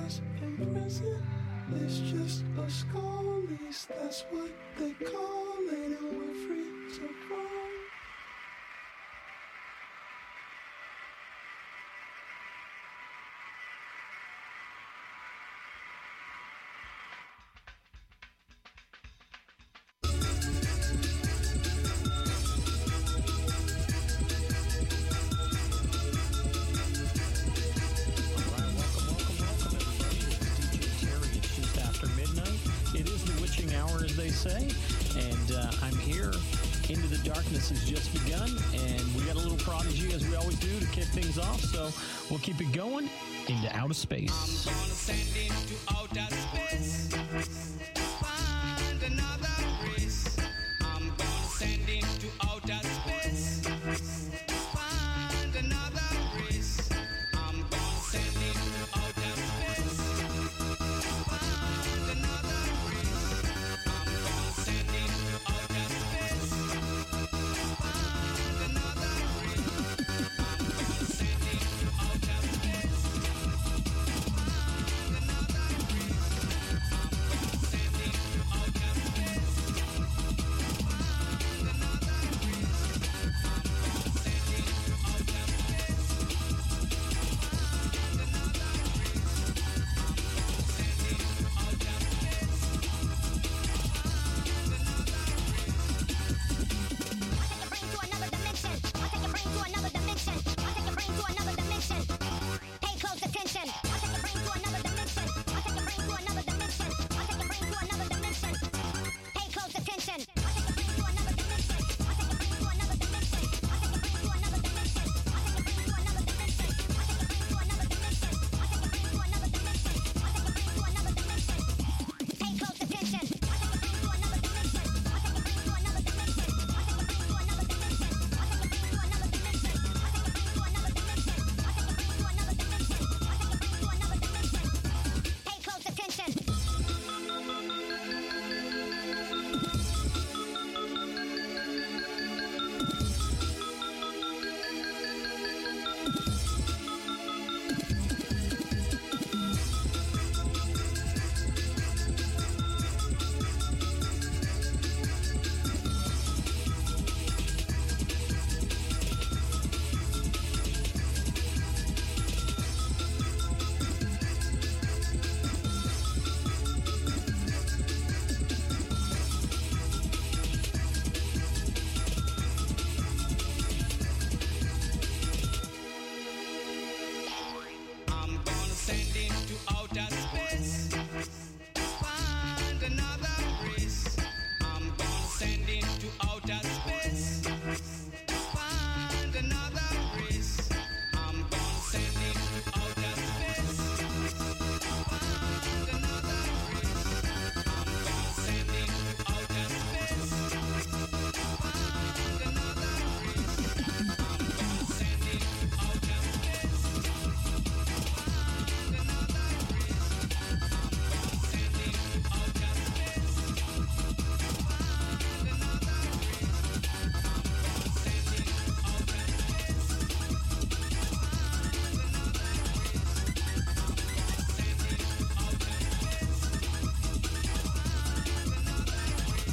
us in prison. It's just a skull lease, that's what they call it, and we're free to roam. Say, and I'm here. Into the Darkness has just begun, and we got a little Prodigy, as we always do, to kick things off, so we'll keep it going into outer space. I'm gonna send into outer space, find another race. I'm gonna send into outer space, find another race. I'm gonna send into outer space, find another race. I'm gonna send into outer space, find another race. I'm gonna send into outer space, find another race. I'm gonna send into outer space, find another race. I'm gonna send into outer space, find another race. I'm gonna send into outer space, find another I'll take your brain to another dimension. I'll take your brain to another dimension. Pay close attention. I'll take your brain to another dimension. I'll take your brain to another dimension. I'll take your brain to another dimension. Pay close attention. I'll take your brain to another dimension. I'll take your brain to another dimension. I'll take your brain to another dimension. I'll take your brain to another dimension. I'll take your brain to another dimension. I'll take your brain to another dimension. I'll take your brain to another dimension. Pay close attention. I'll take your brain to another dimension. I'll take your brain to another dimension. I'll take your brain to another dimension. I'll take your brain to another dimension. I'll take your brain to another dimension. I'll take your brain to another dimension. I'll take your brain to another dimension. Pay close attention. I'm gonna send into outer space, find another race. I'm gonna send into outer space, find another race. I'm gonna send into outer space, find another race. I'm gonna send into outer space, find another race. I'm gonna send into outer space, find another race. I'm gonna send into outer space, find another race. I'm gonna send into outer space, find another race. I'm gonna send into outer space, find another race.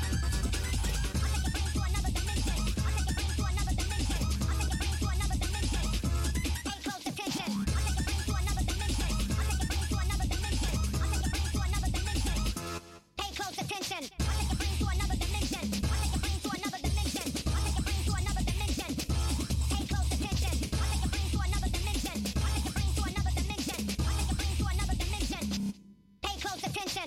Pay close attention. I'll take your brain to another dimension. I'll take your brain to another dimension. I'll take your brain to another dimension. Pay close attention. I'll take your brain to another dimension. I'll take your brain to another dimension. I'll take your brain to another dimension. Pay close attention.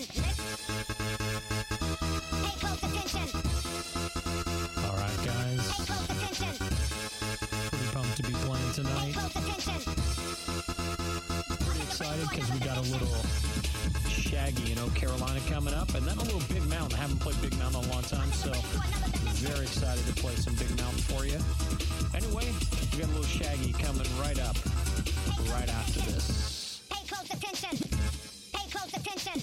Pay close attention. All right, guys. Pay close attention. Pretty pumped to be playing Pay tonight. close attention. Pretty excited because we got a little Shaggy, Carolina coming up, and then a little Big Mountain. I haven't played Big Mountain in a long time, so very excited to play some Big Mountain for you. Anyway, we got a little Shaggy coming right up, right after this. Pay close attention. Pay close attention.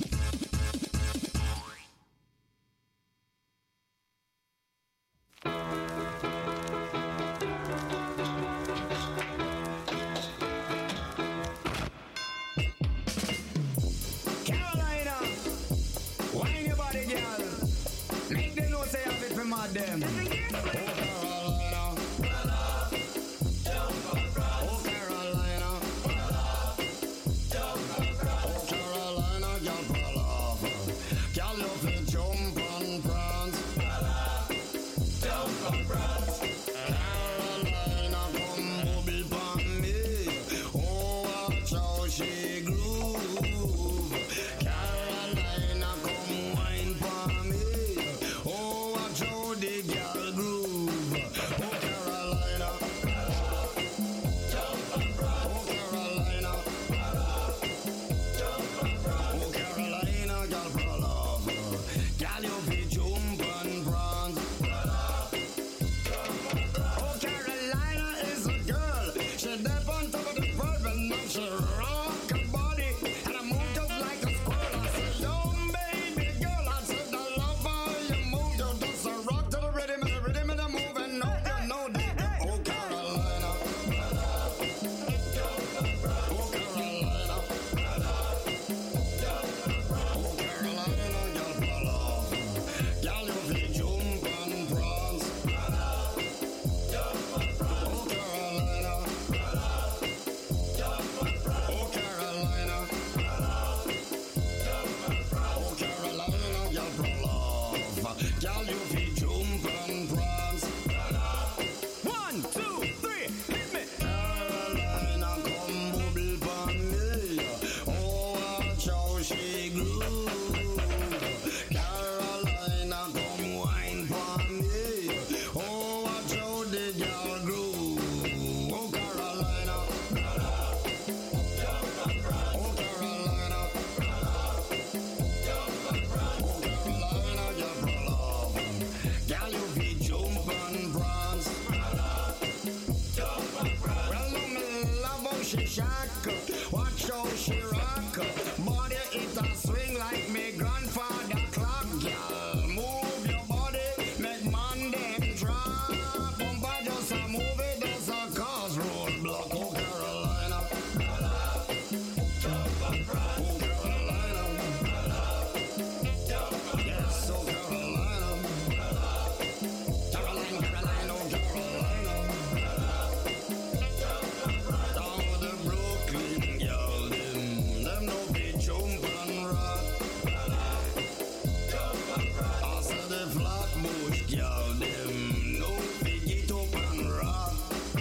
them. Oh, Carolina. Oh, Carolina. Oh, Carolina, girl, pull off. Girl, you fit jump and prance. Carolina, come bubble pon me. Oh, watch how she groove. Carolina, come wine pon me. Oh, watch how the girl groove. Oh, Carolina. Oh, Carolina. Oh, Carolina, girl, pull off. Girl, you fit jump and prance. Oh, Carolina is a girl. She dead on top of the world, and now she rock her body, and I move just like a squirrel. I said, yo, baby girl, I said, I love how you move. You just a rock to the rhythm and the move, and no, you know that. Oh, Carolina. Oh, Carolina. Oh, Carolina, girl, pull off. Girl, you fit jump and prance. Oh, Carolina. Oh, Carolina. Oh, Carolina, girl, pull off. Girl, you fit jump and prance. 1, 2, 3, hit me. Carolina, come bubble pon me. Oh, watch how she groove. Carolina, come wine pon me. Oh, watch how the girl groove. Oh, Carolina. Oh, Carolina. Oh, Carolina, girl, pull off. Girl, you fit jump and prance. Well, no, me love how she shack. Watch how she rock. Body it a swing like me grandfather clock. Girl, move your body, make man them drop. Bumper just a move it, does a cause roadblock. Oh, Carolina. Oh, Carolina. Yes, oh, Carolina. Carolina, Carolina, oh, Carolina. Down with the Brooklyn girl, them no be jump and rock. I said the Flatbush girl, them no be get up and rock.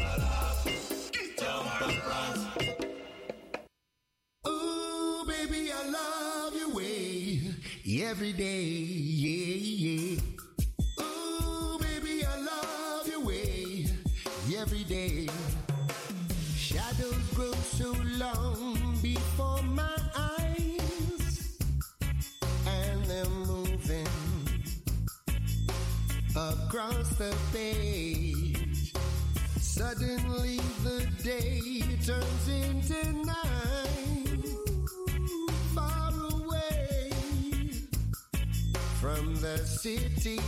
Ooh, baby, I love your way every day, yeah, yeah. Ooh, baby, I love your way every day. Shadows grow so long before my eyes, and they're moving across the page. Suddenly the day turns into night, far away from the city.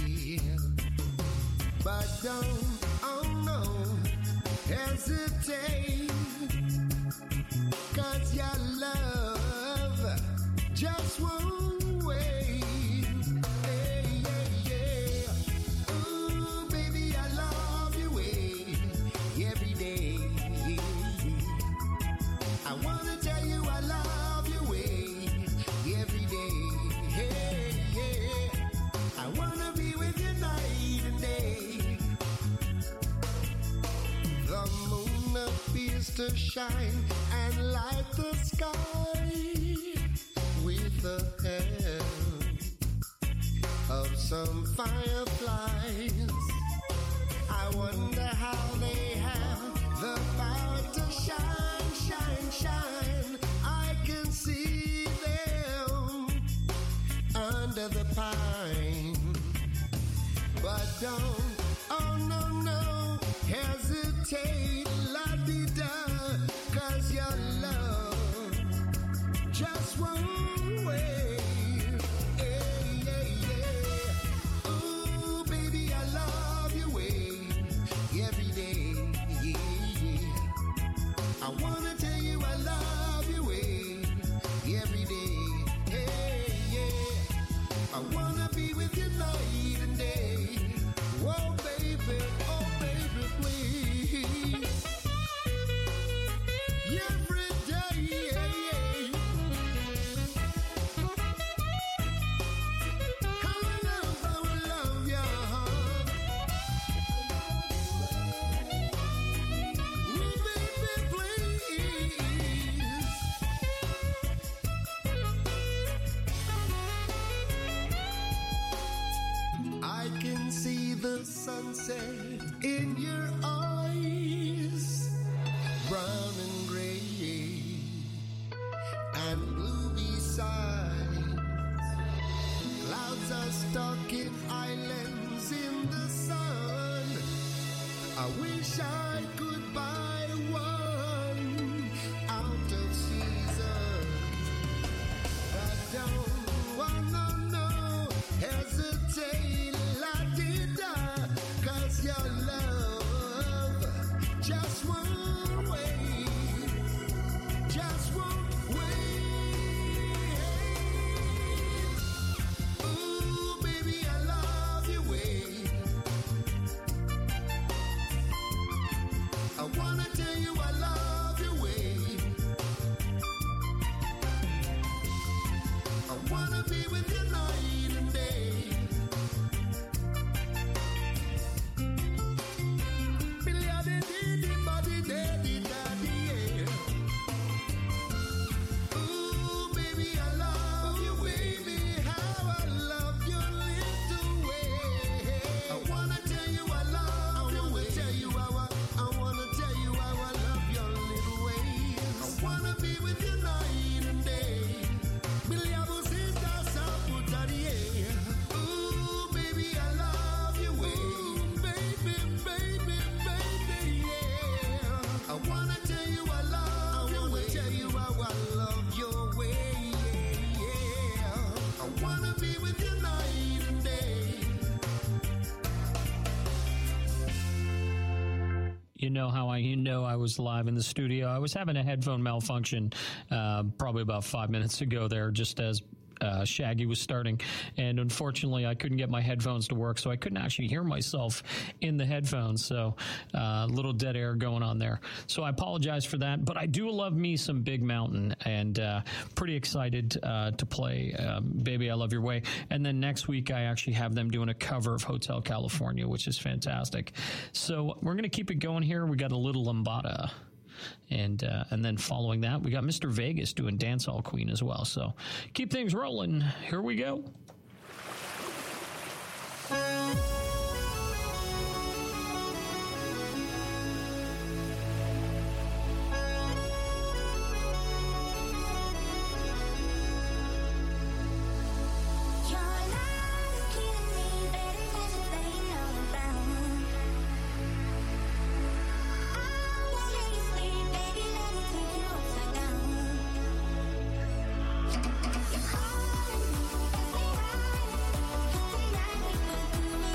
But don't, oh no, hesitate, 'cause your love just won't wait. Hey, yeah, yeah. Ooh, baby, I love your way every day. I wanna tell you I love your way every day. Hey, yeah. I wanna be with you night and day. The moon appears to shine and light the sky with the help of some fireflies. I wonder how they have the power to shine, shine, shine. I can see them under the pine. But don't, oh no, no, hesitate, la-di-da, 'cause your love just won't wait. Hey, yeah, yeah. Ooh, baby, I love your way every day, yeah, yeah. I wanna tell you I love your way every day, hey, yeah. I wanna be with you night and day. sunset in your eyes, brown and gray and blue beside. Clouds are stuck in islands in the sun. I wish I could buy one out of season. But don't wanna know, hesitate, la-di-da, 'cause your love just won't wait, just won't wait. Ooh, baby, I love your way. I wanna tell you I love your way. I wanna be with you night and day. Billy, I did it, body, daddy, daddy, yeah. Ooh, baby, I love you, baby, how I love your little way. I wanna tell you I love your way. I wanna tell you how I love your little ways. I wanna be with you night and day. Billy, I will see that ooh, baby, I love your way. Baby, baby, baby, yeah. I wanna tell you I love your way. Tell you how I love your way, yeah. I wanna be with you night and day. You know I was live in the studio. I was having a headphone malfunction probably about 5 minutes ago there, just as Shaggy was starting, and unfortunately I couldn't get my headphones to work, so I couldn't actually hear myself in the headphones, so a little dead air going on there. So I apologize for that, but I do love me some Big Mountain, and pretty excited to play Baby I Love Your Way. And then next week I actually have them doing a cover of Hotel California, which is fantastic. So we're going to keep it going here. We got a little Lambada. And then following that, we got Mr. Vegas doing Dancehall Queen as well. So keep things rolling. Here we go. Tonight we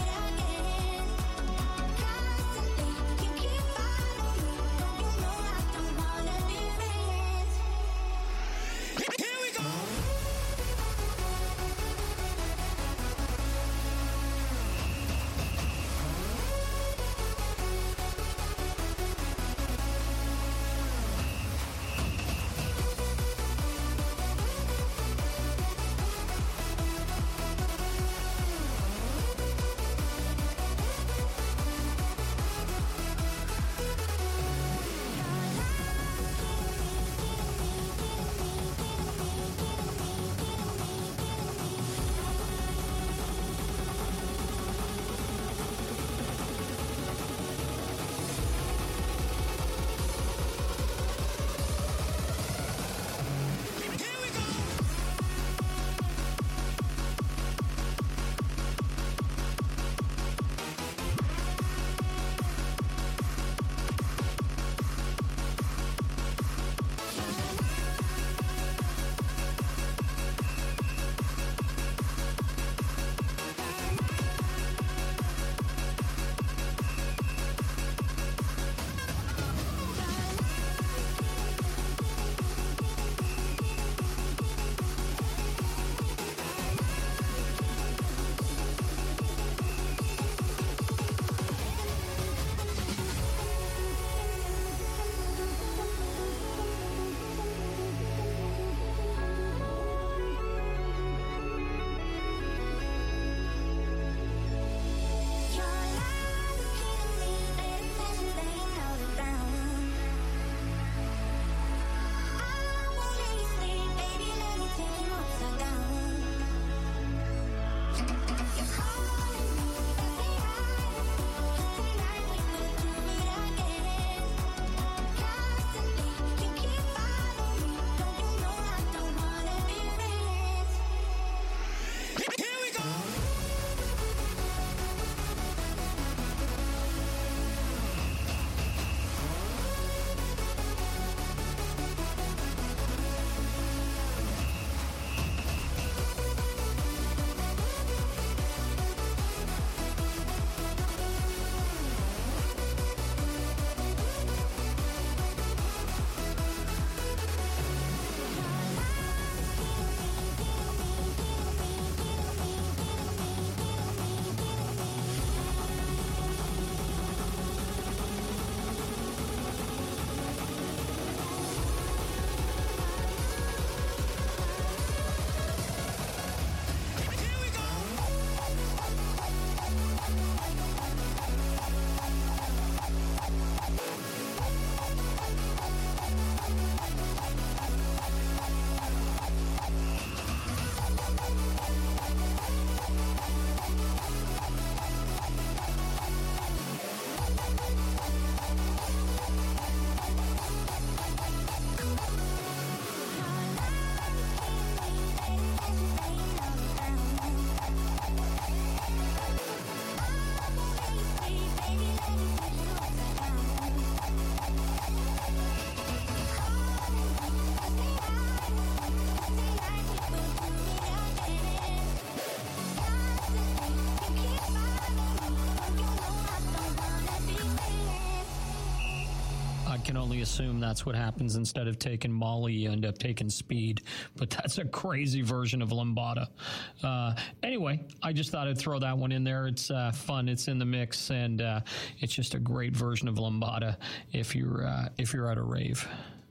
only assume that's what happens. Instead of taking Molly, you end up taking speed. But that's a crazy version of Lambada. Anyway, I just thought I'd throw that one in there. It's fun. It's in the mix, and it's just a great version of Lambada if you're at a rave.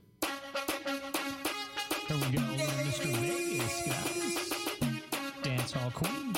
Here we go, Mr. Vegas, guys. Dance Hall Queen.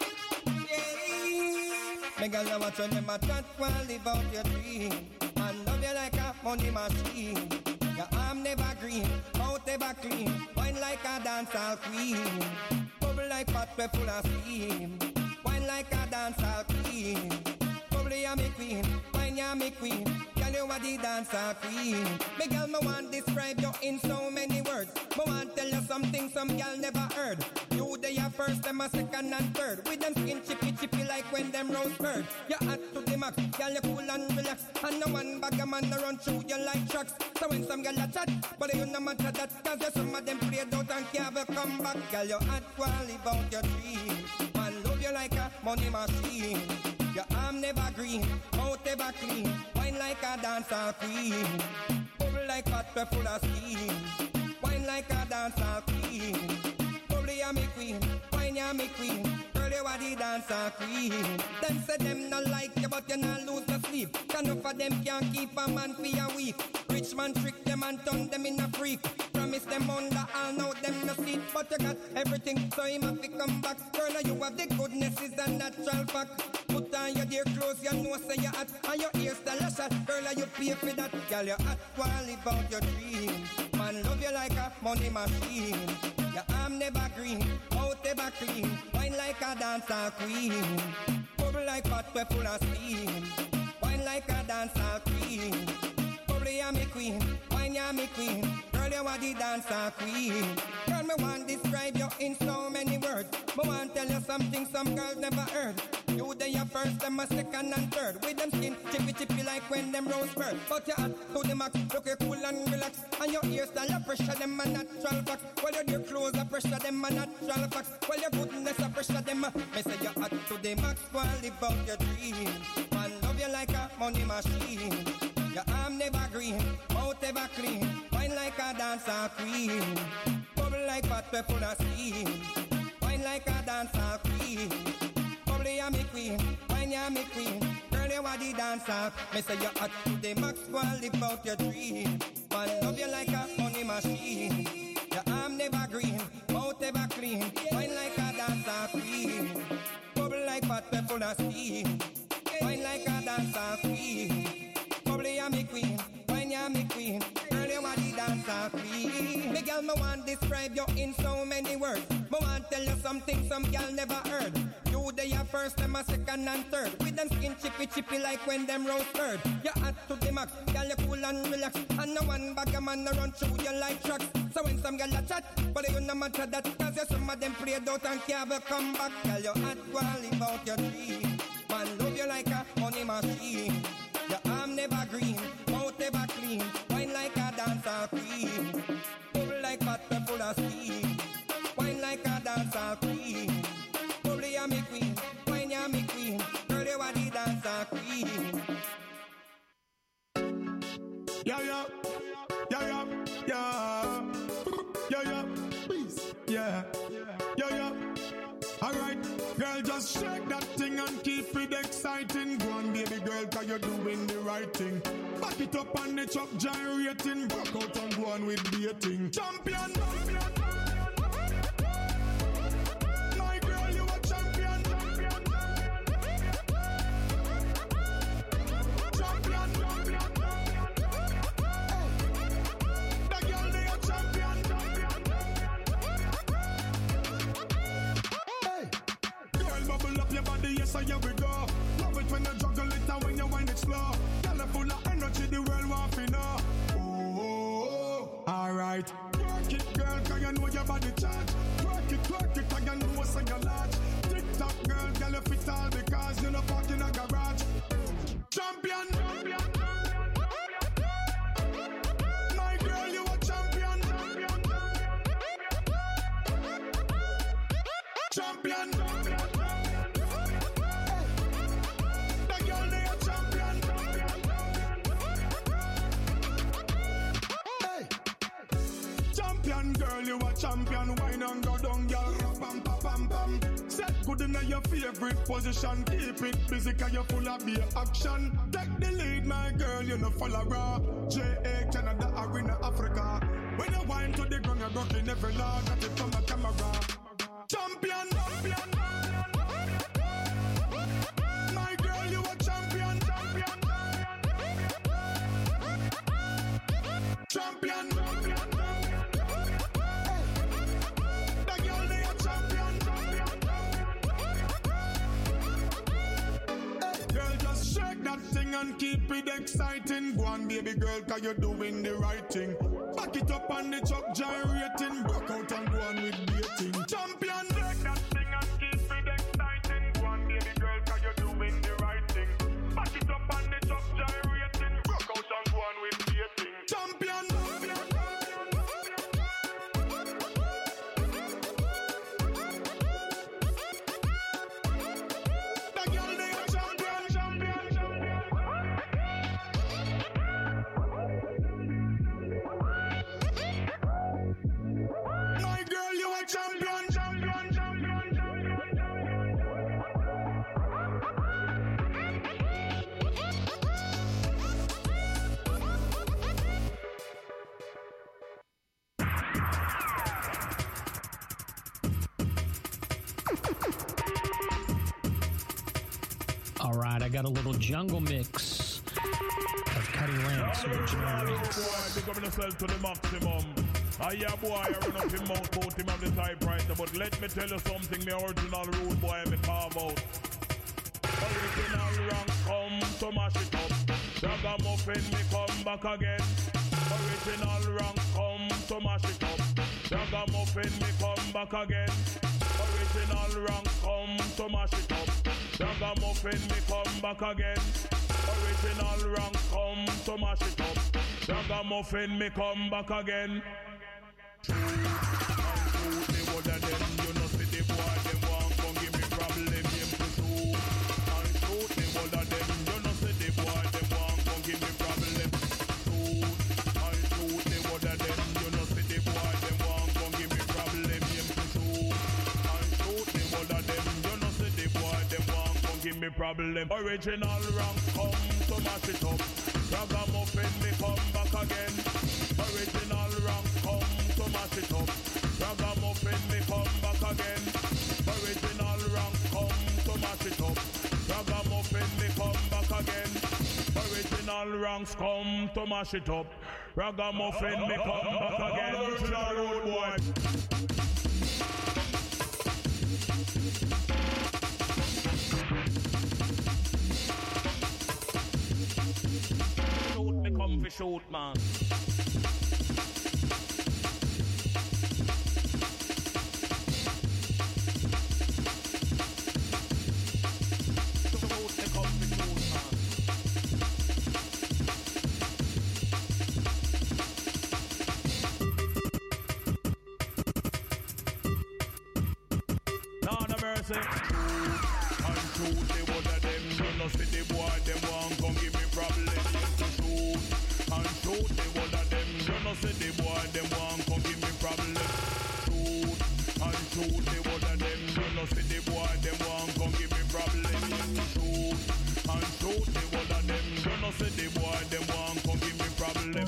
Make a love to them a chat while live out your dream. And love you like a money machine. Your arm never green, mouth never clean. Wine like a dancehall queen. Bubble like pot we full of steam. Wine like a dancehall queen. Bubble ya me queen, wine ya me queen. Girl you are the dancehall queen. Me girl me want describe you in so many words. Me want tell you something some girl never heard. You they are first, them a second and third. With them skin chippy chippy like when them roast bird. You hot to the max, girl you cool and relax. And no one bag a man run through you like trucks. So when some girl a chat, but you no matter that. Cause you some of them played out and can't come back. Girl you hot while live out your dreams. Man love you like a money machine. Your arm never green, mouth never clean. Wine like a dancehall queen. Bubble like hot we full of steam. Wine like a dancehall queen. Bubble ya me queen, wine ya me queen. Girl you are the dancehall queen. Them say them not like you but you not lose the sleep. Can enough of them can't keep a man for a week. Rich man trick them and turn them in a freak. Promise them under all now them no sleep. But you got everything so him have to come back. Girl you have the goodness is a natural fact. Put on your dear clothes, you know say you hot. And your hairstyle a shot, girl you pay for that. Girl you hot while live out your dreams. Man love you like a money machine. Your arm never green, mouth never clean. Wine like a dancehall queen. Bubble like pot we full of steam. Wine like a dancehall queen. Bubble ya me queen, wine ya me queen. Girl you are the dancehall queen. Girl me want describe you in so many words. Me want tell you something some girls never heard. You they are first, them a second and third. With them skin chippy chippy like when them roast bird. But you hot to the max, look you cool and relax. And your hairstyle a pressure them a natural facts. Well your dear clothes a pressure them a natural facts. Well your goodness a pressure them a. Me say you hot to the max, while live out your dreams. Man love you like a money machine. Your arm never green, mouth never clean. Wine like a dancehall queen. Bubble like pot we full of steam. Wine like a dancehall queen. Bubble ya me queen, wine ya me queen. Girl you are the dancer. Me say you hot to the max, while live out your dream. Man love you like a money machine. Your arm never green, mouth never clean. Wine like a dancer queen. Bubble like pot we full of steam. Wine like a dancer queen. Bubble ya me queen, wine ya me queen. Girl you are the dancer queen. Me girl me want describe you in so many words. Me want tell you something some girl never heard. You they are first, them a second and third. With them skin chippy chippy like when them roast bird. You hot to the max, girl you cool and relax. And no one bag a man run through you like trucks. So when some girl a chat, but you no matter that. Cause you some of them played out and can't come back. Girl you hot while live out your dream. Man love you like a money machine. Your arm never green, mouth never clean. Wine like a dancehall queen. Bubble like pot we full of steam. Wine like a dancehall queen. Bubble ya me queen, wine ya me queen. Girl you are the dancehall queen. Yo, yo, yo, yo, yo, yo, yo, please, yeah, yo, yo. Alright, girl, just shake that thing and keep it exciting. Go on, baby girl, cause you're doing the right thing. Back it up on the truck, gyrating. Back out and go on with dating. Champion, champion. My girl, you a champion. Champion, champion. The girl, they a champion. Girl, bubble up your body, yes, here we go. Love it when you juggle it and when you wind it slow. Girl, full of energy, the world want to know. Oh, alright. Work it, girl, cause you know your body charge. Work it, cause you know so you're large. Tick-tock, girl, you fit all because you're not parking in a garage. Champion! My girl, you a champion! Champion! The girl, they a champion! Champion girl, you a champion. Wine and go down, girl. Pam pam pam pam. Set good in your favorite position. Keep it busy, 'cause you're full of beer action. Take the lead, my girl. You no follow raw. J.A. Canada, Arena, Africa. When you wine to the ground, you're rocking every law. Got it from the camera. Champion, champion. My girl, you a champion, champion. Champion. The girl, they a champion. Girl, just shake that thing and keep it exciting. Go on, baby girl, 'cause you're doing the right thing. Back it up on the truck, gyrating. Broke out and go on with dating. Champion. Shake that thing and keep it exciting. Go on, baby girl, 'cause you're doing the right thing. Back it up on the truck, gyrating. Broke out and go on with dating. Champion. All right, I got a little jungle mix of Cutty Ranks original mix. Boy, big up yourself to the maximum. Boy, I run up him out, both him on the typewriter. But let me tell you something, the original rude boy me carve out. Original rank come to mash it up. Ragamuffin me come back again. Original rank come to mash it up. Ragamuffin me come back again. Original rank come to mash it up. Ragamuffin me come back again. Original rank come to mash it up. Ragamuffin me come back again. True, and true, the word of them, you know see the boy, them want come give me problem, him to true. And true, the word of them, you know see the boy, them want come give me problem. True, and true, the word of them, you know see the boy, them want come give me problem, him to true. And true, the word of them, you know see the boy, them want come give me problem. Original rank come to mash it up. Ragamuffin me come back again. Original rank come to mash it up. Ragamuffin me come back again. Original rank come to mash it up. Ragamuffin me come back again. Original ranks come to mash it up. Ragamuffin me come back again. Original road boy. Shoot me come for shoot man. Mercy. And shoot the one of them, you know see the boy, them want come give me problem. Shoot and shoot the one of them, you know see the boy, them want come give me problem. Shoot and shoot the one of them, you know see the boy, them want come give me problem. Shoot and shoot the one of them, you know see the boy, them want come give me problem.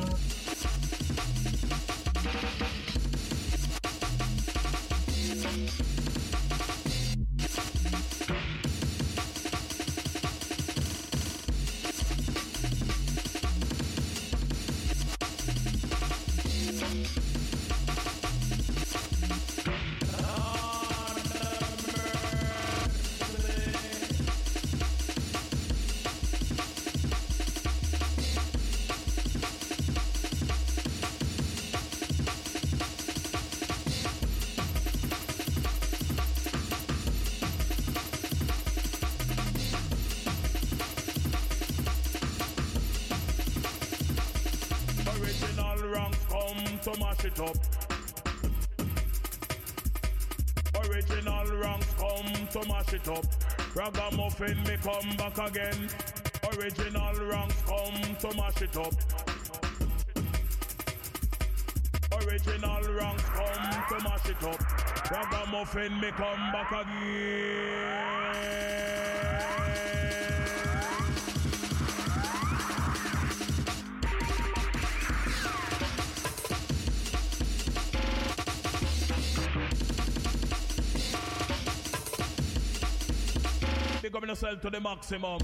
To mash it up. Original ranks come to mash it up. Ragamuffin me come back again. Original ranks come to mash it up. Original ranks come to mash it up. Ragamuffin me come back again. Big up yourself to the maximum.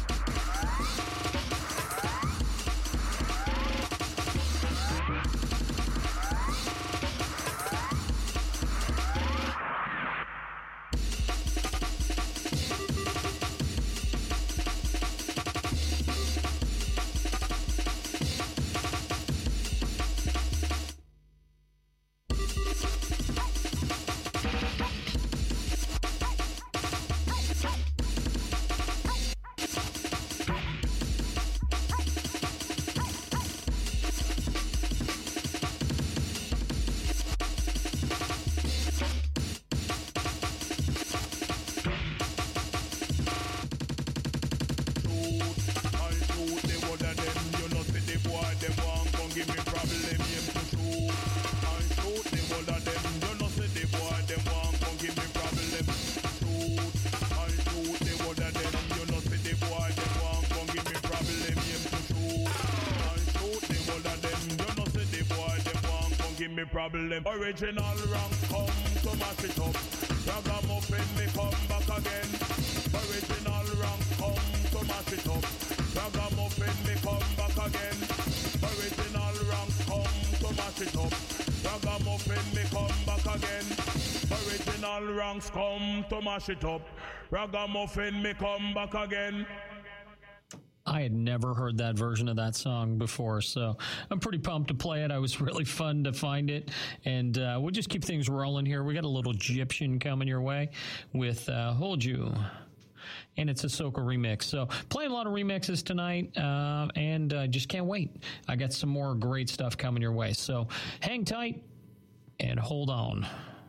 Problem. Original rank come to mash it up. Ragamuffin me come back again. Original rank come to mash it up. Ragamuffin me come back again. Original rank come to mash it up. Ragamuffin me come back again. Original ranks come to mash it up. Ragamuffin me come back again. I had never heard that version of that song before, so I'm pretty pumped to play it. It was really fun to find it, and we'll just keep things rolling here. We got a little Egyptian coming your way with Hold You, and it's a Soca remix. So playing a lot of remixes tonight, and just can't wait. I got some more great stuff coming your way, so hang tight and hold on.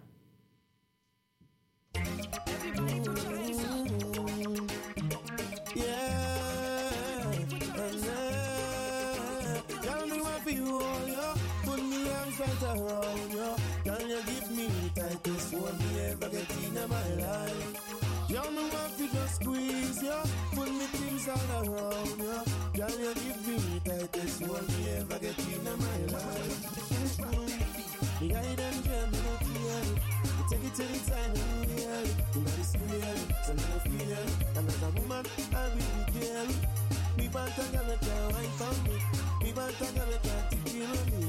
Around you, can you give me the tightest one me ever get in my life? You know what you just squeeze you, put me things all around you. Can you give me the tightest one me ever get in my life? The guy them tell me no fear, you take it to the time and you hear it. You know this fear, so no fear. I'm like a woman, I really care. Me want a girl that can wine for me. Me want a girl that can take care of me.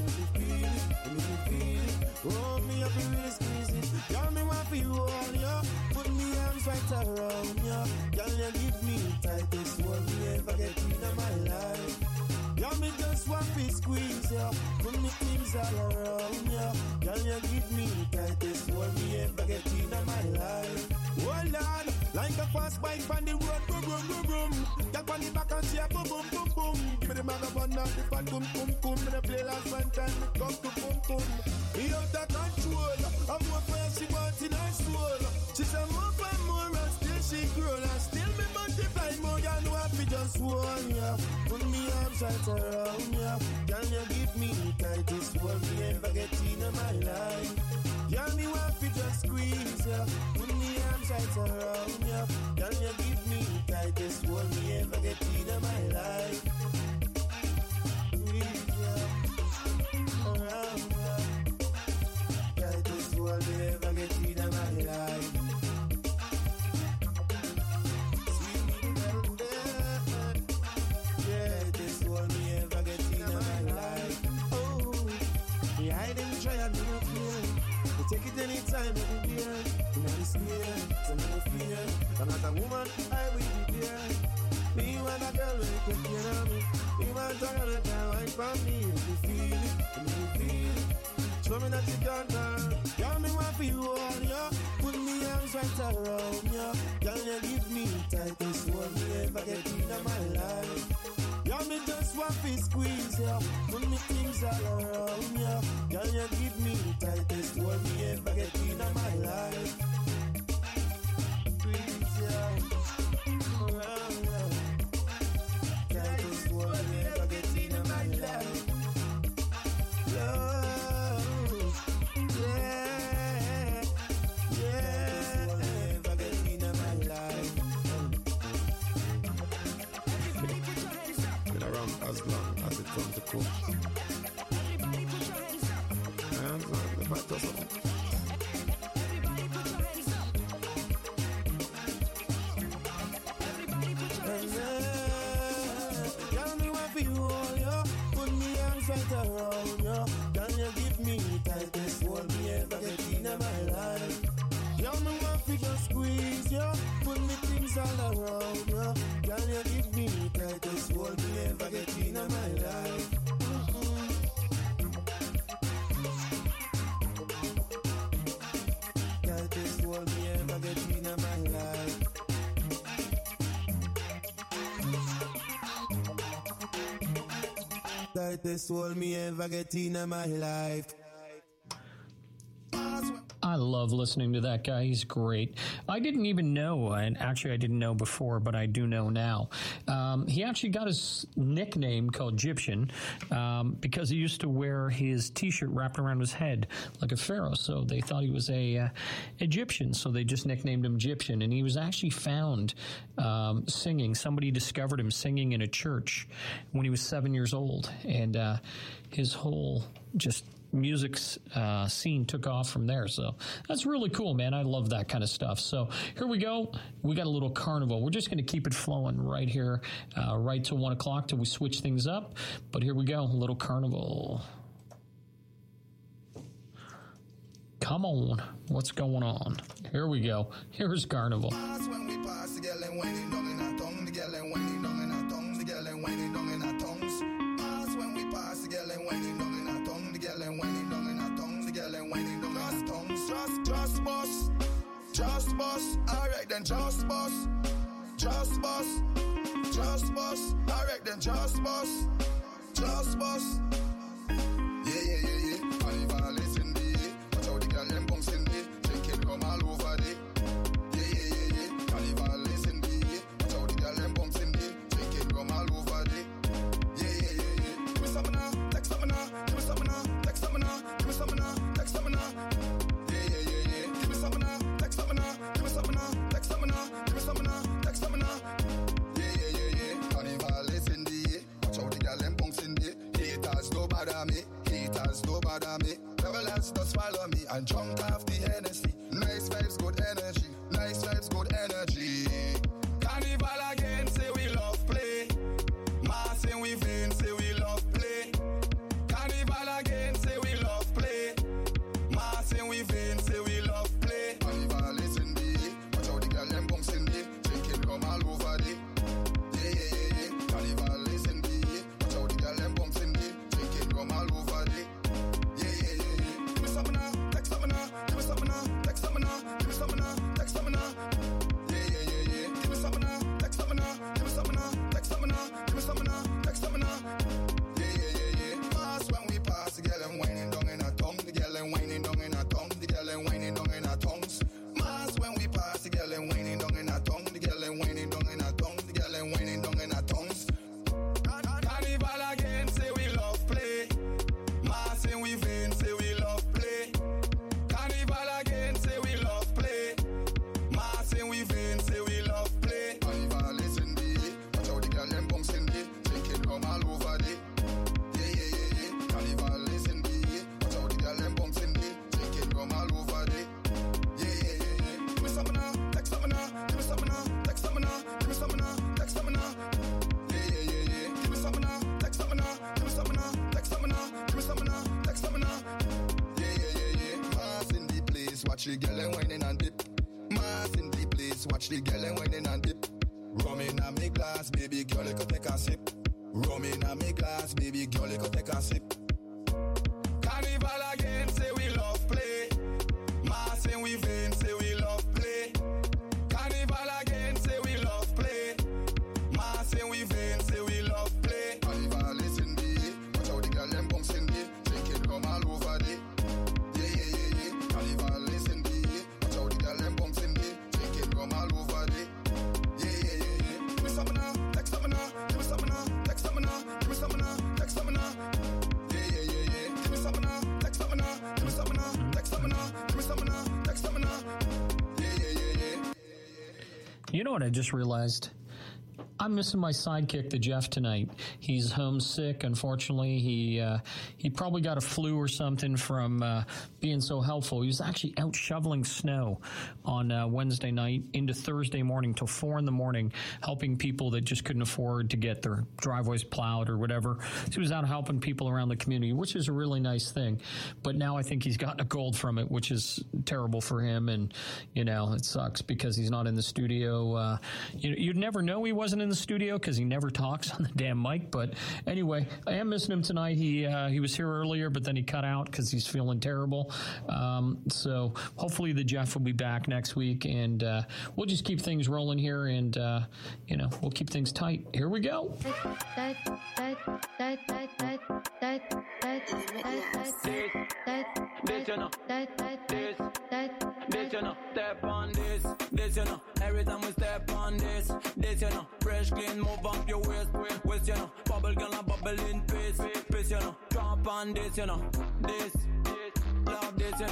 Oh, me up and really squeeze it. Girl, me want for you all, yo. Put me arms right around you. Girl, you give me the tightest one me ever get in my life. Girl, me just want to squeeze you. Put me things all around you. Girl, you give me the tightest one me ever get in my life. Oh, Lord, like a fast bike on the road, boom, boom, boom, boom. Girl, on the back and she a boom, boom, boom, boom. Give me the magabond and the fat, boom, boom, boom. Me the play last man time, me come to boom, boom. He out of control. I'm more fire she wants in her soul. She said more and more and still she grow. And still me multiply more. You know I feel just one, yeah. Put me arms right around, yeah. Can you give me the tightest one me ever get in my life? Yeah, me want to just squeeze, yeah. Put me arms right around, yeah. Can you give me the tightest one me ever get in my life? Squeeze, yeah. Around, yeah. Tightest one me ever get in my life. Sweet little girl, yeah. Tightest one me ever get in my life. Oh, me hide and try and do not fear. You take it anytime, every year. You know this year, so no fear. I'm not a woman, I will be there. Me want a girl who take care of me. Me want a girl that can wine for me. If you feel it, if you feel it, show me that you can turn. Girl, me want for you all, yeah. Put me arms right around you. Girl, you give me the tightest one me ever get in my life. Girl, me just want to squeeze you. Put me things all around you. Girl, you give me the tightest one me ever get in my life. Squeeze you around you. Tightest one me ever get in my life. Love. cool. Right around you, can you give me the tightest hold me ever get in my life? You me want to just squeeze you, put me things all around you. Can you give me the tightest hold me ever get in my life? Tightest hold me ever get in my life. Tightest hold me ever get in my life. I love listening to that guy. He's great. I didn't even know, and actually I didn't know before, but I do know now. He actually got his nickname called Egyptian because he used to wear his T-shirt wrapped around his head like a pharaoh. So they thought he was a Egyptian, so they just nicknamed him Egyptian. And he was actually found singing. Somebody discovered him singing in a church when he was 7 years old, and his whole just music scene took off from there. So that's really cool, man. I love that kind of stuff. So here we go. We got a little carnival. We're just going to keep it flowing right here, right till 1 o'clock till we switch things up. But here we go. A little carnival. Come on. What's going on? Here we go. Here's carnival. When we pass the girl and whining down in our tongue, the girl and whining down in our tongues, the girl and whining down in our tongues. Pass when we pass the girl and whining down in our tongue, the girl and whining down in our tongues, the girl and whining down in our tongues. Just bust. Alright then, just bust. Alright then, just bust. Yeah. Carnival is in the watch how the girl them bounce in the drinking rum all over the. Yeah. Carnival is in the watch how the girl them bounce in the drinking rum all over the. Yeah. Give me some now, take some now. Give me some now, take some now. Give me some now, take some now. Yeah. Give me some now, take some now. Give me some now, take some now. Give me some now, take some now. Yeah. Carnival is in the watch how the girl them bounce in the. Haters don't bother me. Travelers just follow me and drunk off the Hennessy. Nice vibes, good energy. Carnival again, say we love play. Massing we vain, say we love play. Carnival again, say we love play. Massing we vain, say we love play. Carnival is in the watch how the girl them bounce in the drinking rum all over the. Yeah. Carnival is in the watch how the girl them bounce in the drinking rum all over the. Give me some now, take some now. Give me some now, take some now. Give me some now, take some now. Yeah. Give me some now, take some now. Give me some now, take some now. Give me some now, take some now. Yeah. Pass when we pass, the girl and whining down in her tongue. The girl and whining down in her tongue. The girl and whining down in her tongues. Mass when we pass, the girl and whining down in her tongue. The girl and whining down in her tongue. The girl and whining down in her tongues. Carnival again, say we love play. Massing we vain, say we love play. Carnival again, say we love play. Massing we vain, say we love play. Carnival is in the watch how the girl them bounce in the drinking rum all over the. Yeah. Carnival is in the watch how the girl them bounce in the drinking rum all over the. Yeah. Give me some now, take some now. Give me some now, take some now. Give me some now, take some now. Yeah. Give me some now, take some now. Give me some now, take some now. Give me some now, take some now. Yeah. Mass in the place, watch the girl and whining and dip. Mass in the place, watch the girl and whining and dip. Rum in a me glass, baby girl, you could take a sip. Rum in a me glass, baby girl, you could take a sip. Carnival again, say we love play. Massing we vain, say we love play. Carnival again, say we love play. Massing we vain, say we love play. Carnival is in the watch how the girl them bounce in the drinking rum all over the. Yeah. Carnival is in the watch how the girl them bounce in the drinking rum all over the. Yeah. Give me some now, take some now. Give me some now, take some now. Give me some now, take some now. Yeah. Give me some now, take some now. Give me some now, take some now. Give me some now, take some now. Yeah. You know what I just realized? I'm missing my sidekick, the Jeff, tonight. He's homesick, unfortunately. He probably got a flu or something from being so helpful. He was actually out shoveling snow on Wednesday night into Thursday morning till 4 in the morning, helping people that just couldn't afford to get their driveways plowed or whatever. So he was out helping people around the community, which is a really nice thing. But now I think he's gotten a cold from it, which is terrible for him. And, you know, it sucks because he's not in the studio. You'd never know he wasn't in the studio because he never talks on the damn mic. But anyway, I am missing him tonight. He was here earlier, but then he cut out because he's feeling terrible. So hopefully the Jeff will be back next week, and we'll just keep things rolling here, and we'll keep things tight. Here we go. Step on this, every time we step on this, fresh, clean, move up your waist, bubble gonna bubble in peace, drop on this, this, love this,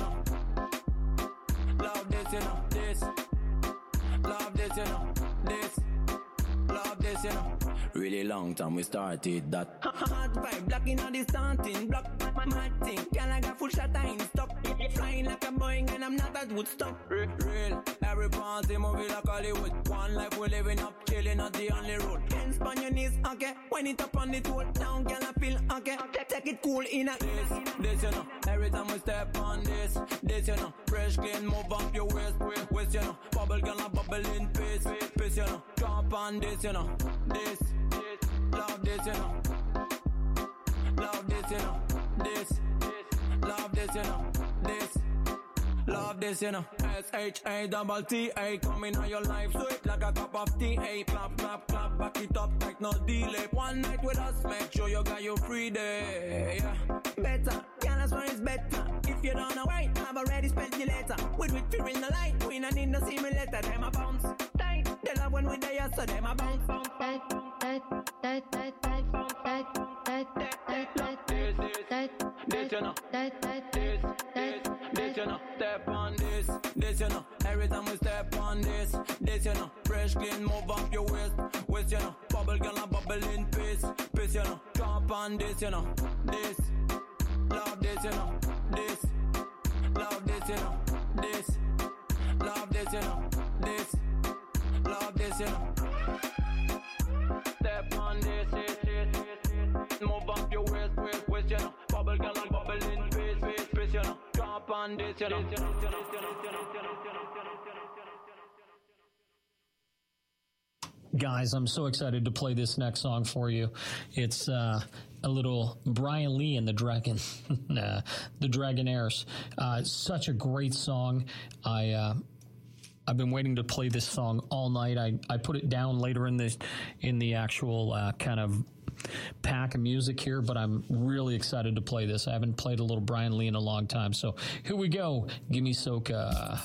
love this, this, love this, this, love this, really long time we started that. Hot vibe, black in all the starting block. Mad thing, girl, I got full shot in stock. Flying like a Boeing and I'm not at Woodstock. Real, every party movie like Hollywood. One life we living up, chilling not the only road. Hands on your knees, okay. When it up on the tour, down, girl, I feel okay. Take it cool in a this, every time we step on this, fresh, clean, move up your waist, bubble, girl, I bubble in peace, drop on this, this, love this, love this, this, love this, this, love this, S-H-A-T-T-A, coming on your life, sweet like a cup of tea, clap, clap, clap, back it up like no delay. One night with us, make sure you got your free day, yeah. Better, girl, as far as better. If you don't know right, I've already spent the letter. With fear in the light, we don't need no simulator. Them a bounce tight, they love when we there, so them a bounce tight, tight, tight, tight, tight, tight, tight, step on this, every time we step on this, fresh, clean, move up your waist, bubble, girl, a bubble in peace, drop on this, this, love this, this, love this, this, love this, this, love this, step on this, move up your waist, bubble, girl, a bubble in peace, drop on this, Guys, I'm so excited to play this next song for you. It's a little Brian Lee and the Dragon, the Dragonaires. Such a great song. I've been waiting to play this song all night. I put it down later in the actual kind of pack of music here, but I'm really excited to play this. I haven't played a little Brian Lee in a long time. So here we go. Gimme Soca.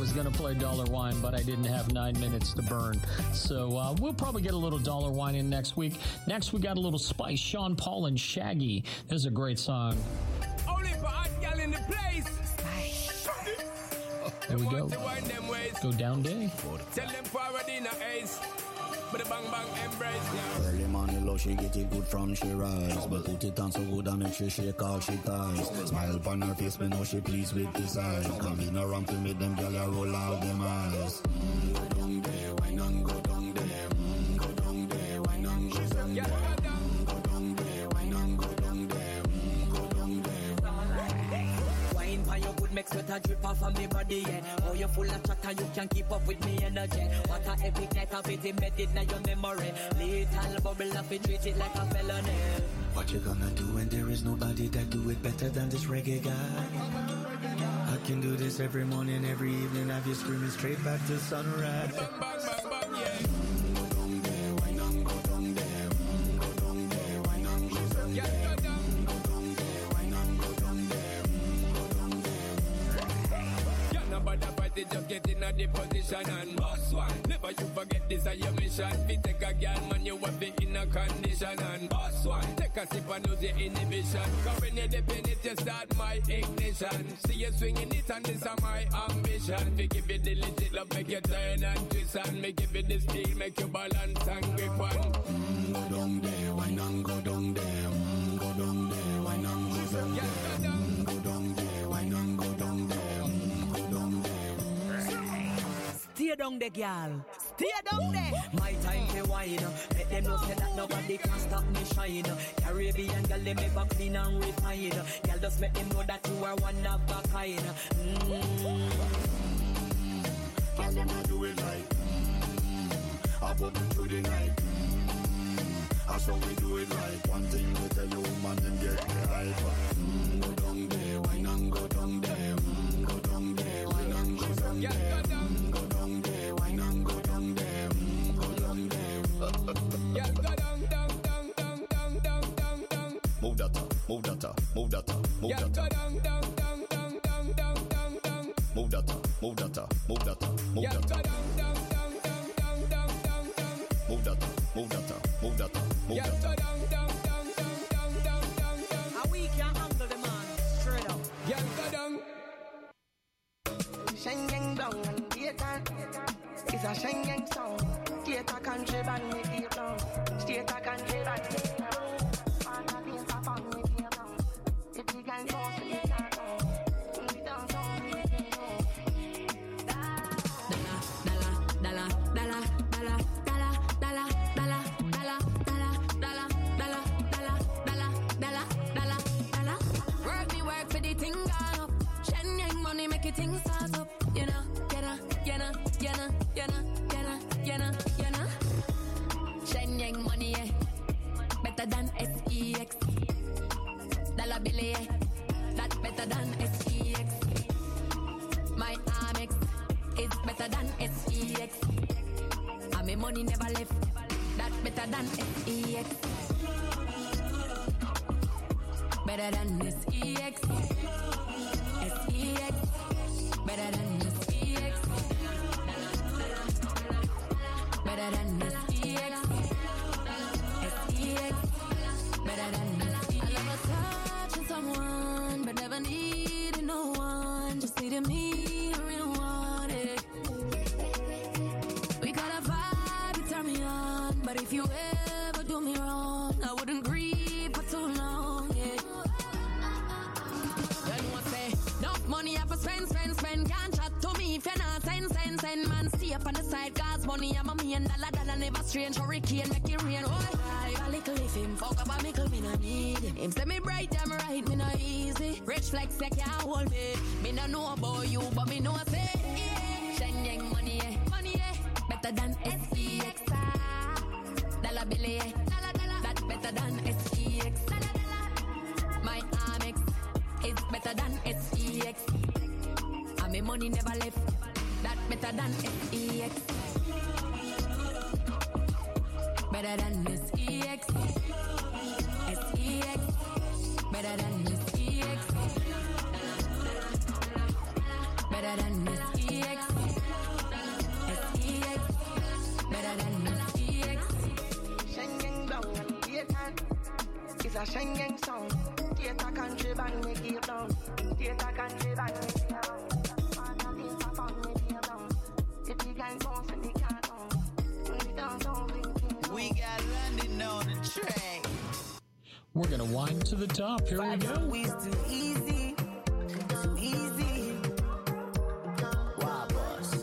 was going to play Dollar Wine, but I didn't have 9 minutes to burn. So we'll probably get a little Dollar Wine in next week. Next, we got a little Spice, Sean Paul and Shaggy. This is a great song. Only for hot gal in the place. There we go. Go down day. Tell them forward in a ace. But the bang bang embrace, yeah. Early morning love, she get it good from she rise. But put it on so good and make she shake all she ties. Smile upon her face, me know she pleased with this eye. Come in around to make them girl ya roll out them eyes. Go down there, why not go down there? Go down there, why not go down there? Go down there, why not go down there? Go down there. Wine for your good make sweat a drip off of me body, yeah. Oh, you're full of chatter, you can keep up with me energy. What a epic night of it embedded in your memory. Little bubble of it, treat it like a felony. What you gonna do when there is nobody that do it better than this reggae guy? I can do this every morning, every evening, have you screaming straight back to sunrise. Bang bang bang bang, yeah. Go down there, why not go down there? Go down there, why not go down there? Yeah, go down. Go down there, why not go down there? Go down there. Yeah, nobody fight it, just get in a the position and boss one. Never you forget this is your mission. Fi take a girl, man, you have it in a condition and boss one. Take a sip and lose your inhibition. Cause when you dip in it, you start my ignition. See you swinging it and this is my ambition. Fi give it the legit love, make you turn and twist and me give it the steel, make you balance and grip on. Go down there, why not go down there? Go down there, why not go down there? Go down there, why not go down there? Go down there. Stay down there, girl. Stay down there. My time to wine. Let them know say that nobody can stop me shine. Caribbean girl, they make back clean and refine. Girl, just make them know that you are one of a kind. Girl, them a do it right. I put it through the night. That's how we do it right. One thing we tell you, man, them get the hype. Go down there, why not go down there? Go down there, why not go down there? Go down there, why not go down there? Go down there. Yeah, go down, down, down, down, down, down, down, down. Move that up, move that up, move that up, move Yeah, that go up. down, down, down, down, down, down, down, down. Move that up, move that up, move that up, move Yeah, that go up. down, down, down, down, down, down, down, down. Move that up, move that up, move that up, move Yeah, that go up. down, down, down, down, down, down, down, down. And we can't handle the man. Straight up. Yeah, go down. Shengyang down and Dayton. It's a Shengyang song. State a country band with the down. State a country band with the down. Man a place a fun with the down. If the gang goes to the town, we don't know with the down. Dala, dala, dala, dala, dala, dala, dala, dala, dala, dala, dala, dala, dala, dala, dala. Work me work for the thing gone up. Shenyang money make it thing start up. You know, you know. Shenyang money, yeah. Better than SEX. Dollar bill, yeah. That better than SEX. My Amex is better than SEX. And my money never left. That better than SEX. Better than SEX. SEX. Better than SEX. Better than SEX. SEX. Better than SEX. I love touching someone, but never needed no one. Just needed me, I really want it. We got a vibe, you turn me on. But if you ever do me wrong, I wouldn't grieve for too long, yeah. You know what say? Enough money I for spend. Can't chat to me if you're not send. Man, stay up on the side, cause money I'm a $1,000,000 never strange. Hurricane make it rain, oh. I a little if him fuck up a mickle, me no need him. Him say me bright, I'm right, me no easy. Rich flex, they can't hold me. Me no know about you, but me know say, yeah. Shenyang money, yeah. Money, yeah. Better than SEX. Dollar bill, yeah. That better than SEX. My Amex is better than SEX. And me money never left. That better than SEX. Better than SEX. SEX. Better than SEX. Better than SEX. is a Schengen song. State a country band me keep down. State a country band me keep down. All the things are fun me keep down. If you guys bounce and you can't down. We got London on the track. We're gonna wind to the top. Here we go. It's too easy. Too easy. Wow, boss.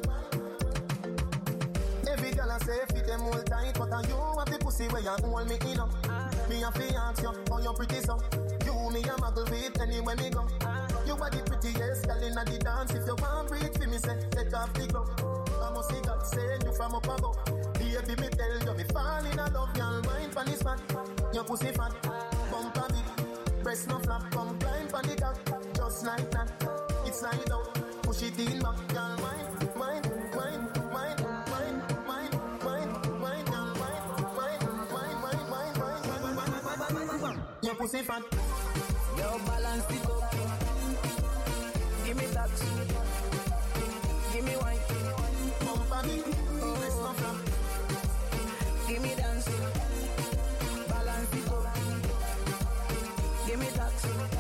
Every girl I say fit them all tight, but you have the pussy where you hold me in up. Me have to ask you, how you pretty so? You me a muggle with anywhere me go. You are the prettiest girl in the dance. If you want breathe for me, say take off the glove. I must see God send you from up above. Baby, me tell you me fall in love. Y'all mind pon this fat, your pussy fat, bump a bit, breast no flap, come blind pon the cock, just like that. It's slide out, push it in back, y'all mind. Your pussy fat. Yo, balance it up. Give me that. Give me wine. Bump a bit, breast no flap. Give me dance. Balance it up. Give me that.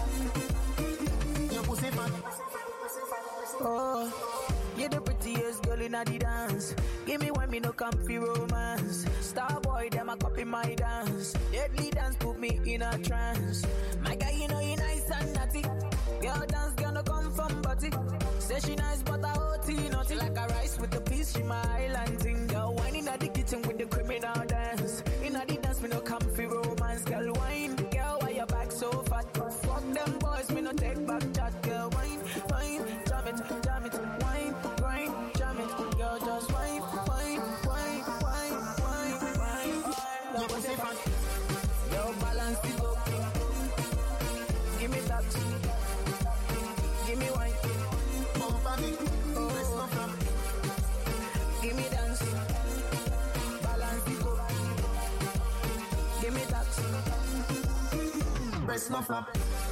Your pussy fat. Oh, you're the prettiest girl in the dance. Give me one, me no comfy romance. Star boy, them a copy my dance. Deadly dance put me in a trance. My guy, you know you nice and naughty. Girl dance gonna come from body. Say she nice but I OT naughty. Like a rice with the peas, she my island thing. Girl whining at the kitchen with the criminal dance. In the dance, me no comfy romance. Girl wine, girl why your back so fat? Fuck them boys, me no take back chat. Girl wine, wine, jam it, wine, grind, jam it. Girl just wine, wine, wine, wine, wine, wine. Your pussy fat. Yo, balance it up. Give me that. Give me wine. Bump a bit, breast no flap. Give me dance. Balance it up. Give me that. Breast no flap.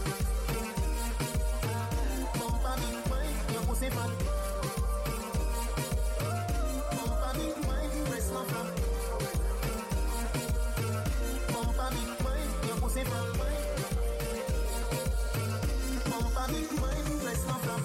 Bump a bit, wine. Your pussy fat. Bump a bit, wine. Breast no flap. Bump a bit, wine. Your pussy fat. Bump a bit, wine. Breast no flap.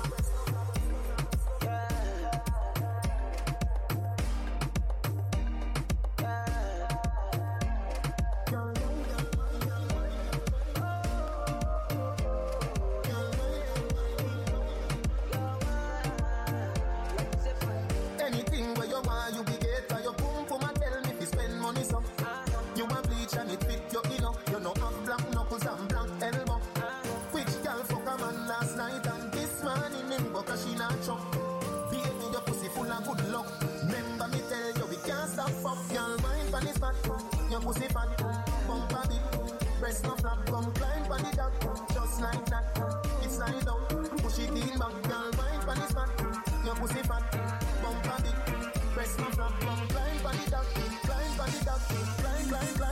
Anything where you want, you be get. Your pum pum and tell me if you spend money so. You want bleach and it fit you in. You know have black knuckles and black elbow. Which girl fuck a man last night and this morning him but she not chop. Baby, your pussy full of good luck. Remember me tell you we can't stop fuck. Y'all mind pon this fat, your pussy fat. Bump a bit, breast no flap. Come climb pon the top, just like that. It's slide out, push it in back. Y'all mind pon this fat, your pussy fat. Bump a bit, breast no flap. Come climb pon the top, climb pon the top, climb.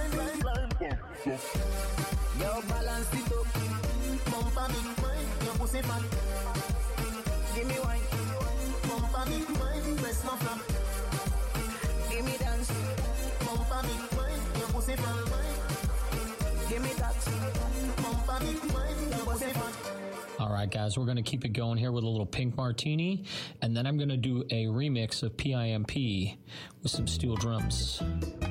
Yo, balance it up. Bump a bit, wine, your pussy fat. Give me wine. Bump a bit, wine, breast no flap. Give me dance. Bump a bit, wine, your pussy fat. Give me that. Bump a bit, wine, your pussy fat. All right, guys, we're going to keep it going here with a little Pink Martini, and then I'm going to do a remix of PIMP with some steel drums.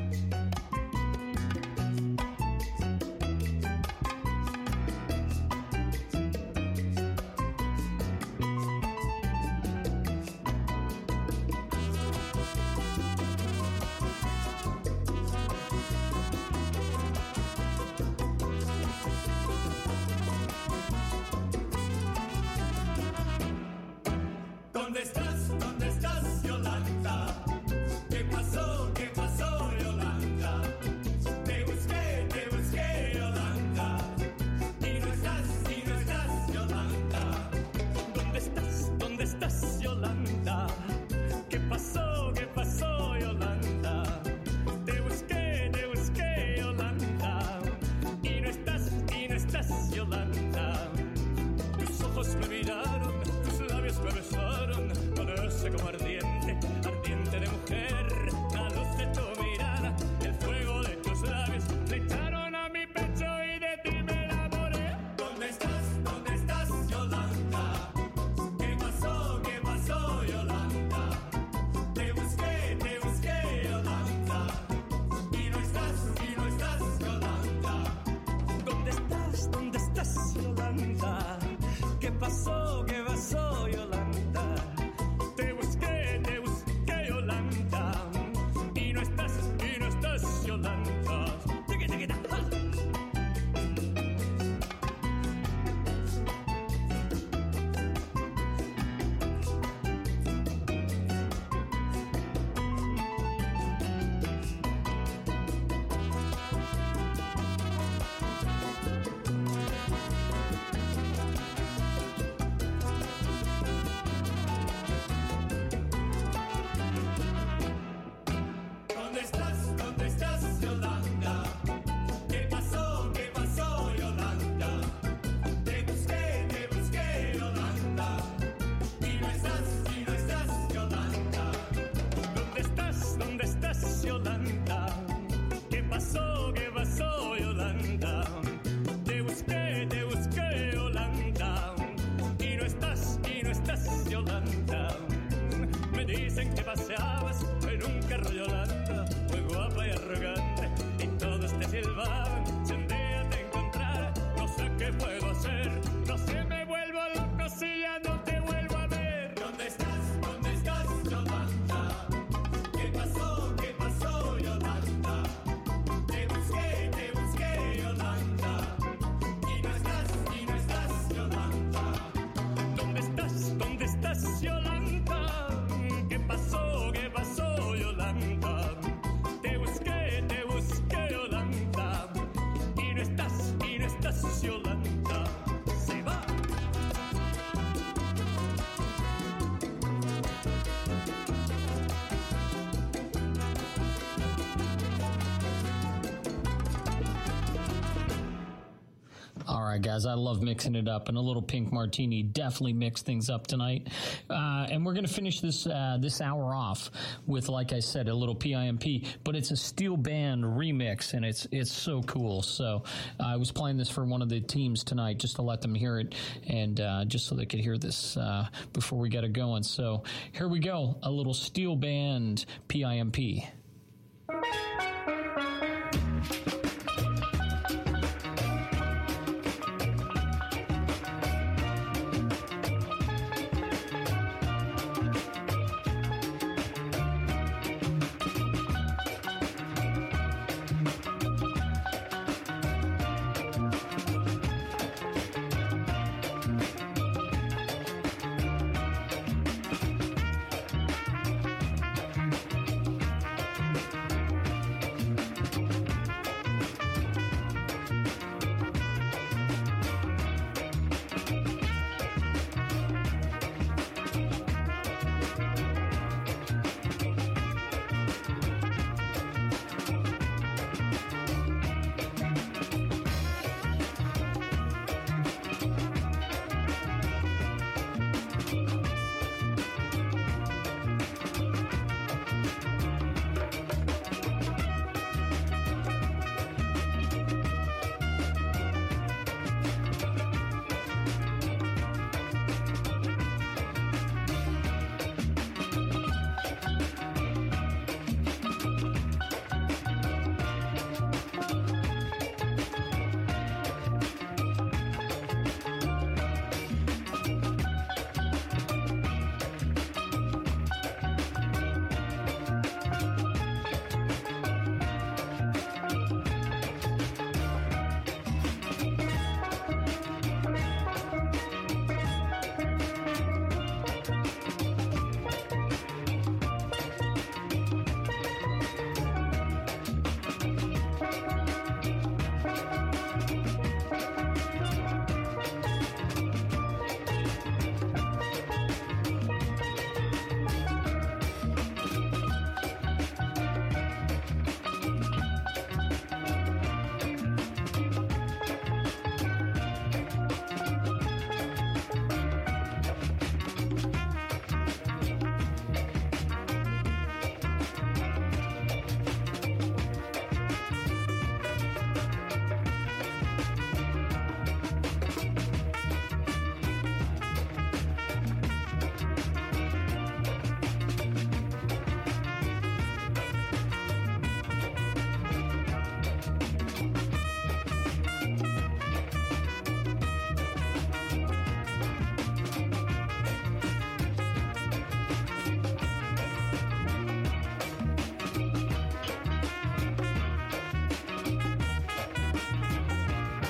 ¿Dónde estás? ¿Dónde estás, Yolanda? ¿Qué pasó? ¿Qué pasó, Yolanda? Te busqué, Yolanda. Y no estás, Yolanda. ¿Dónde estás? ¿Dónde estás, Yolanda? ¿Qué pasó? ¿Qué pasó, Yolanda? Te busqué, Yolanda. Y no estás, Yolanda. Tus ojos me miraron, tus labios me besaron, con ese como ardiente, ardiente de mujer. La luz de tu mirada, el fuego de tus labios, le echaron a mi pecho y destas, Yolanda. Se va. All right, guys, I love mixing it up, and a little pink martini definitely mixed things up tonight. And we're going to finish this this hour off with, like I said, a little PIMP, but it's a steel band remix, and it's so cool. So I was playing this for one of the teams tonight just to let them hear it, and just so they could hear this before we get it going. So here we go, a little steel band PIMP.